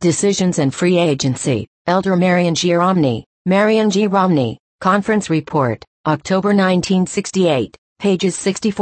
Decisions and Free Agency, Elder Marion G. Romney, Marion G. Romney, Conference Report, October 1968, pages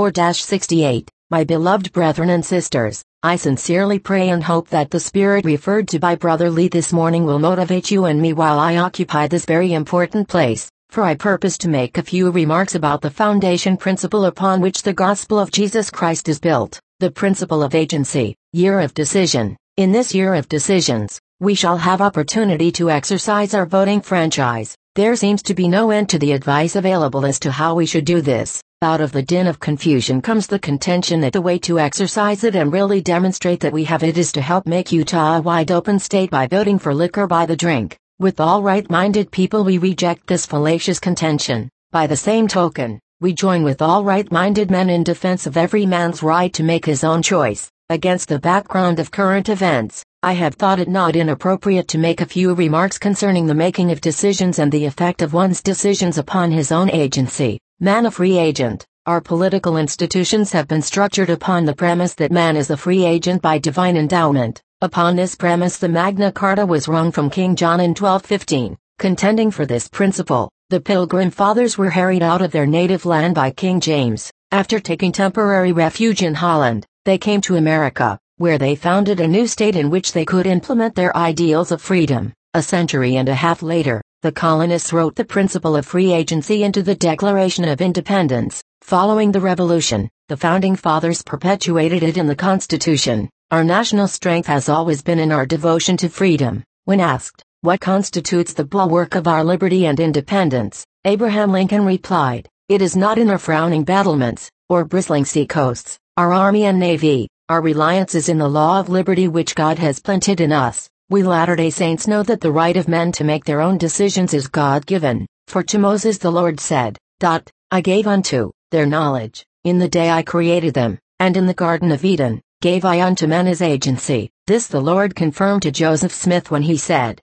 64-68. My beloved brethren and sisters, I sincerely pray and hope that the spirit referred to by Brother Lee this morning will motivate you and me while I occupy this very important place, for I purpose to make a few remarks about the foundation principle upon which the gospel of Jesus Christ is built, the principle of agency, year of decision. In this year of decisions, we shall have opportunity to exercise our voting franchise. There seems to be no end to the advice available as to how we should do this. Out of the din of confusion comes the contention that the way to exercise it and really demonstrate that we have it is to help make Utah a wide-open state by voting for liquor by the drink. With all right-minded people we reject this fallacious contention. By the same token, we join with all right-minded men in defense of every man's right to make his own choice. Against the background of current events, I have thought it not inappropriate to make a few remarks concerning the making of decisions and the effect of one's decisions upon his own agency. Man a free agent. Our political institutions have been structured upon the premise that man is a free agent by divine endowment. Upon this premise the Magna Carta was wrung from King John in 1215. Contending for this principle, the Pilgrim Fathers were harried out of their native land by King James. After taking temporary refuge in Holland, they came to America, where they founded a new state in which they could implement their ideals of freedom. A century and a half later, the colonists wrote the principle of free agency into the Declaration of Independence. Following the Revolution, the Founding Fathers perpetuated it in the Constitution. Our national strength has always been in our devotion to freedom. When asked, what constitutes the bulwark of our liberty and independence, Abraham Lincoln replied, it is not in our frowning battlements, or bristling seacoasts, our army and navy. Our reliance is in the law of liberty which God has planted in us. We Latter-day Saints know that the right of men to make their own decisions is God-given, for to Moses the Lord said, I gave unto their knowledge, in the day I created them, and in the Garden of Eden, gave I unto men his agency. This the Lord confirmed to Joseph Smith when he said,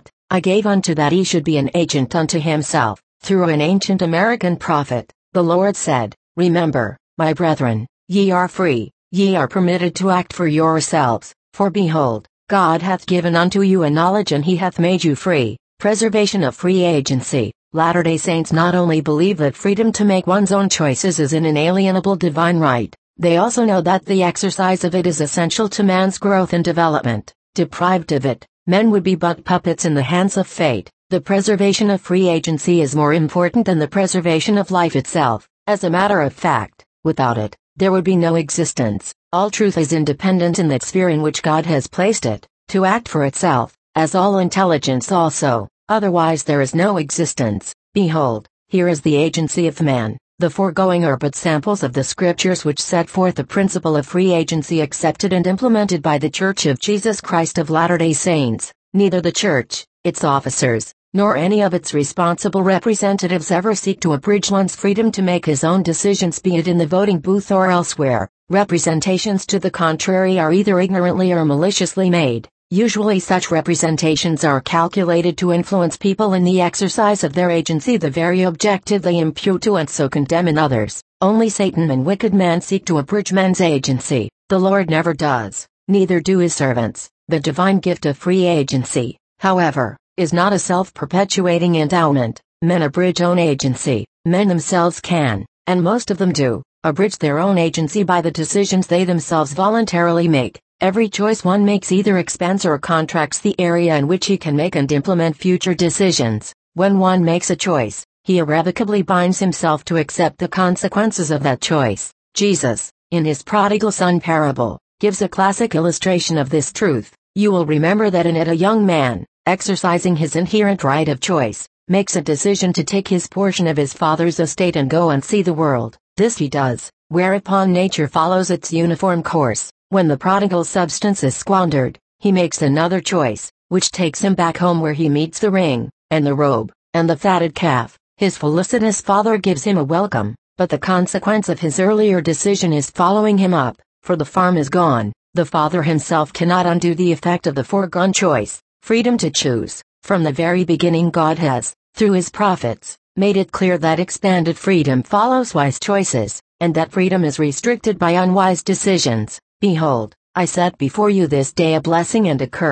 I gave unto that he should be an agent unto himself. Through an ancient American prophet, the Lord said, remember, my brethren, ye are free, ye are permitted to act for yourselves, for behold, God hath given unto you a knowledge and he hath made you free. Preservation of free agency. Latter-day Saints not only believe that freedom to make one's own choices is an inalienable divine right, they also know that the exercise of it is essential to man's growth and development. Deprived of it, men would be but puppets in the hands of fate. The preservation of free agency is more important than the preservation of life itself. As a matter of fact, without it, there would be no existence. All truth is independent in that sphere in which God has placed it, to act for itself, as all intelligence also, otherwise there is no existence. Behold, here is the agency of man. The foregoing are but samples of the scriptures which set forth the principle of free agency accepted and implemented by the Church of Jesus Christ of Latter-day Saints. Neither the Church, its officers, nor any of its responsible representatives ever seek to abridge one's freedom to make his own decisions, be it in the voting booth or elsewhere. Representations to the contrary are either ignorantly or maliciously made. Usually such representations are calculated to influence people in the exercise of their agency, the very objective they impute to and so condemn in others. Only Satan and wicked men seek to abridge men's agency. The Lord never does, neither do his servants. The divine gift of free agency, however, is not a self-perpetuating endowment. Men abridge own agency. Men themselves can, and most of them do, abridge their own agency by the decisions they themselves voluntarily make. Every choice one makes either expands or contracts the area in which he can make and implement future decisions. When one makes a choice, he irrevocably binds himself to accept the consequences of that choice. Jesus, in his prodigal son parable, gives a classic illustration of this truth. You will remember that in it a young man, exercising his inherent right of choice, makes a decision to take his portion of his father's estate and go and see the world. This he does, whereupon nature follows its uniform course. When the prodigal substance is squandered, he makes another choice, which takes him back home where he meets the ring, and the robe, and the fatted calf. His felicitous father gives him a welcome, but the consequence of his earlier decision is following him up, for the farm is gone. The father himself cannot undo the effect of the foregone choice. Freedom to choose. From the very beginning God has, through his prophets, made it clear that expanded freedom follows wise choices, and that freedom is restricted by unwise decisions. Behold, I set before you this day a blessing and a curse.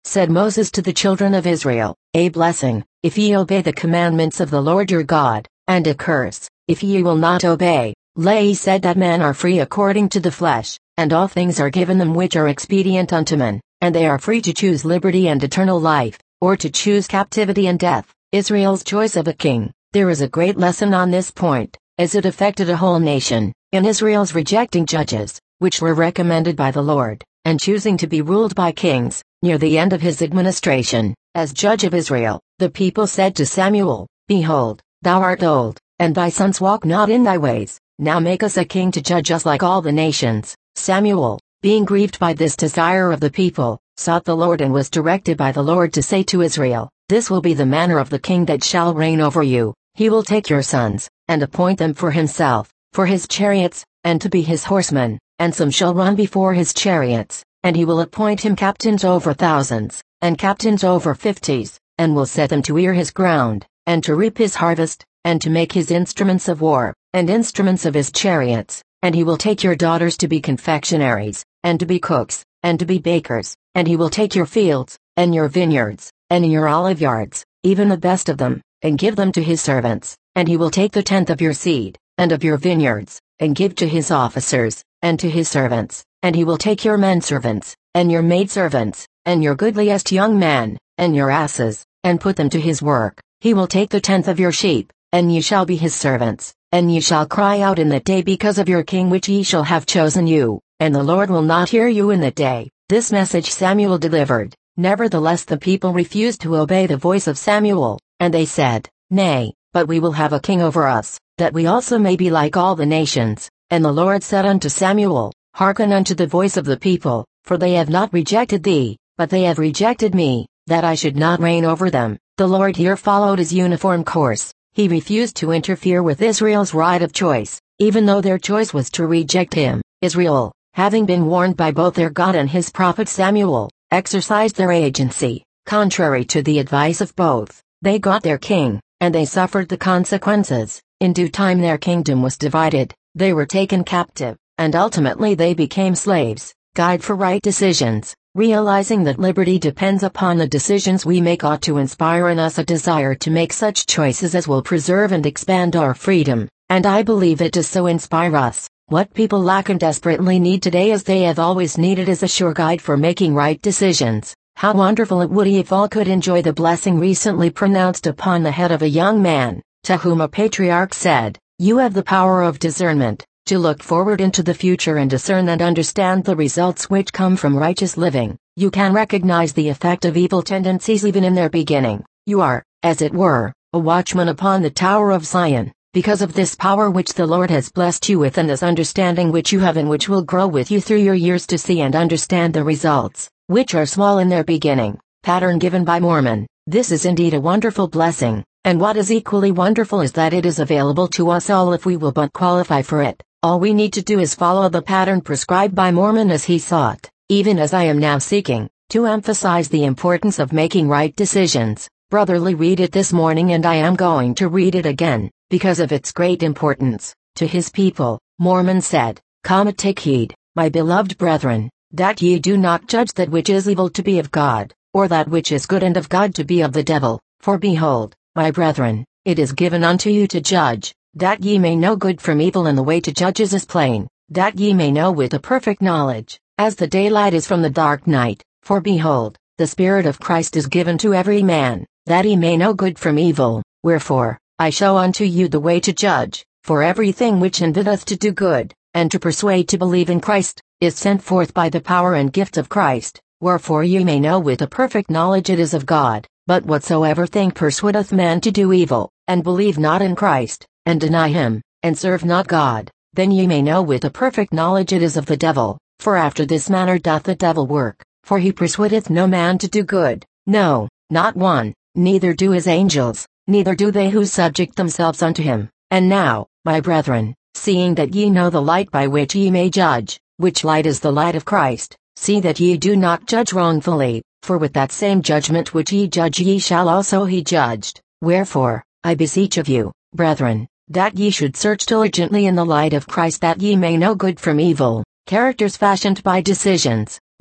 said Moses to the children of Israel, a blessing, if ye obey the commandments of the Lord your God, and a curse, if ye will not obey. He said that men are free according to the flesh, and all things are given them which are expedient unto men, and they are free to choose liberty and eternal life, or to choose captivity and death. Israel's choice of a king. There is a great lesson on this point, as it affected a whole nation, in Israel's rejecting judges, which were recommended by the Lord, and choosing to be ruled by kings. Near the end of his administration, as judge of Israel, the people said to Samuel, Behold, thou art old, and thy sons walk not in thy ways. Now make us a king to judge us like all the nations. Samuel, being grieved by this desire of the people, sought the Lord and was directed by the Lord to say to Israel, This will be the manner of the king that shall reign over you. He will take your sons, and appoint them for himself, for his chariots, and to be his horsemen, and some shall run before his chariots, and he will appoint him captains over thousands, and captains over 50s, and will set them to ear his ground, and to reap his harvest, and to make his instruments of war, and instruments of his chariots, and he will take your daughters to be confectionaries, and to be cooks, and to be bakers, and he will take your fields, and your vineyards, and your olive yards, even the best of them, and give them to his servants, and he will take the tenth of your seed, and of your vineyards, and give to his officers, and to his servants, and he will take your menservants, and your maidservants, and your goodliest young men, and your asses, and put them to his work. He will take the tenth of your sheep, and ye shall be his servants, and ye shall cry out in that day because of your king which ye shall have chosen you, and the Lord will not hear you in that day. This message Samuel delivered. Nevertheless the people refused to obey the voice of Samuel, and they said, Nay, but we will have a king over us, that we also may be like all the nations. And the Lord said unto Samuel, Hearken unto the voice of the people, for they have not rejected thee, but they have rejected me, that I should not reign over them. The Lord here followed his uniform course. He refused to interfere with Israel's right of choice, even though their choice was to reject him. Israel, having been warned by both their God and his prophet Samuel, exercised their agency. Contrary to the advice of both, they got their king, and they suffered the consequences. In due time their kingdom was divided, they were taken captive, and ultimately they became slaves. Guide for right decisions. Realizing that liberty depends upon the decisions we make ought to inspire in us a desire to make such choices as will preserve and expand our freedom, and I believe it does so inspire us. What people lack and desperately need today, as they have always needed, is a sure guide for making right decisions. How wonderful it would be if all could enjoy the blessing recently pronounced upon the head of a young man, to whom a patriarch said, You have the power of discernment, to look forward into the future and discern and understand the results which come from righteous living. You can recognize the effect of evil tendencies even in their beginning. You are, as it were, a watchman upon the tower of Zion, because of this power which the Lord has blessed you with, and this understanding which you have and which will grow with you through your years to see and understand the results, which are small in their beginning. Pattern given by Mormon. This is indeed a wonderful blessing, and what is equally wonderful is that it is available to us all if we will but qualify for it. All we need to do is follow the pattern prescribed by Mormon as he sought, even as I am now seeking, to emphasize the importance of making right decisions. Brotherly read it this morning, and I am going to read it again, because of its great importance. To his people, Mormon said, Come, take heed, my beloved brethren, that ye do not judge that which is evil to be of God, or that which is good and of God to be of the devil. For behold, my brethren, it is given unto you to judge, that ye may know good from evil, and the way to judge is plain, that ye may know with a perfect knowledge, as the daylight is from the dark night. For behold, the Spirit of Christ is given to every man, that he may know good from evil. Wherefore, I show unto you the way to judge, for everything which inviteth to do good, and to persuade to believe in Christ, is sent forth by the power and gift of Christ. Wherefore ye may know with a perfect knowledge it is of God. But whatsoever thing persuadeth man to do evil, and believe not in Christ, and deny him, and serve not God, then ye may know with a perfect knowledge it is of the devil. For after this manner doth the devil work, for he persuadeth no man to do good, no, not one, neither do his angels, neither do they who subject themselves unto him. And now, my brethren, seeing that ye know the light by which ye may judge, which light is the light of Christ, see that ye do not judge wrongfully, for with that same judgment which ye judge ye shall also be judged. Wherefore, I beseech of you, brethren, that ye should search diligently in the light of Christ, that ye may know good from evil. Characters fashioned by decisions.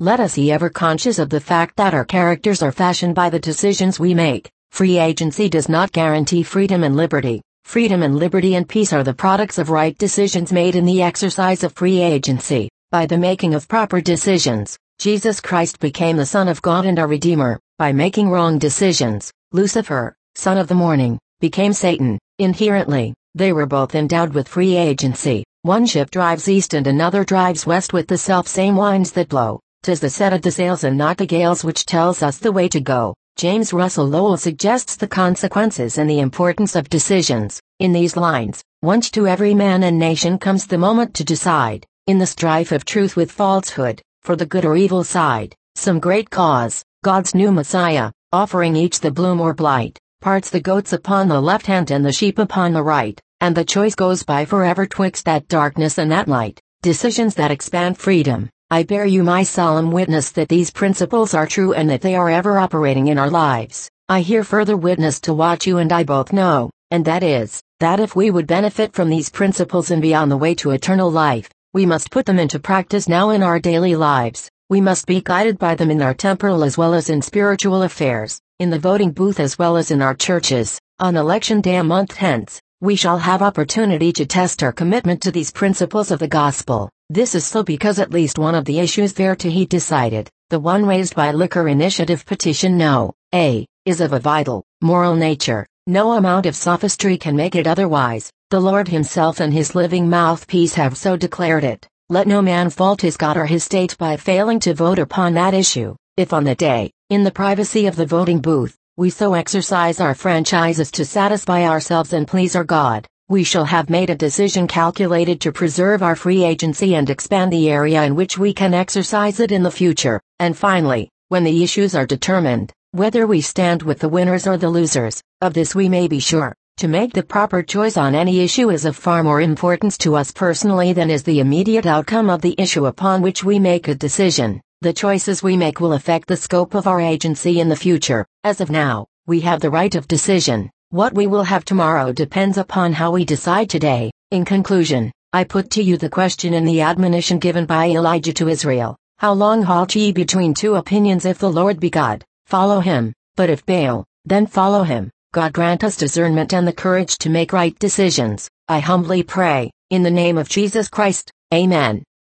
Let us be ever conscious of the fact that our characters are fashioned by the decisions we make. Free agency does not guarantee freedom and liberty. Freedom and liberty and peace are the products of right decisions made in the exercise of free agency. By the making of proper decisions, Jesus Christ became the Son of God and our Redeemer. By making wrong decisions, Lucifer, son of the morning, became Satan. Inherently, they were both endowed with free agency. One ship drives east and another drives west with the self-same winds that blow. 'Tis the set of the sails and not the gales which tells us the way to go. James Russell Lowell suggests the consequences and the importance of decisions. In these lines, once to every man and nation comes the moment to decide, in the strife of truth with falsehood, for the good or evil side, some great cause, God's new Messiah, offering each the bloom or blight, parts the goats upon the left hand and the sheep upon the right, and the choice goes by forever twixt that darkness and that light. Decisions that expand freedom. I bear you my solemn witness that these principles are true and that they are ever operating in our lives. I hear further witness to what you and I both know, and that is, that if we would benefit from these principles and be on the way to eternal life, we must put them into practice now in our daily lives. We must be guided by them in our temporal as well as in spiritual affairs, in the voting booth as well as in our churches. On election day a month hence, we shall have opportunity to test our commitment to these principles of the gospel. This is so because at least one of the issues there to be decided, the one raised by Liquor Initiative Petition No. A, is of a vital, moral nature. No amount of sophistry can make it otherwise. The Lord himself and his living mouthpiece have so declared it. Let no man fault his God or his state by failing to vote upon that issue. If on the day, in the privacy of the voting booth, we so exercise our franchises to satisfy ourselves and please our God, we shall have made a decision calculated to preserve our free agency and expand the area in which we can exercise it in the future. And finally, when the issues are determined, whether we stand with the winners or the losers, of this we may be sure. To make the proper choice on any issue is of far more importance to us personally than is the immediate outcome of the issue upon which we make a decision. The choices we make will affect the scope of our agency in the future. As of now, we have the right of decision. What we will have tomorrow depends upon how we decide today. In conclusion, I put to you the question in the admonition given by Elijah to Israel. How long halt ye between two opinions? If the Lord be God, follow him, but if Baal, then follow him. God grant us discernment and the courage to make right decisions. I humbly pray, in the name of Jesus Christ, Amen.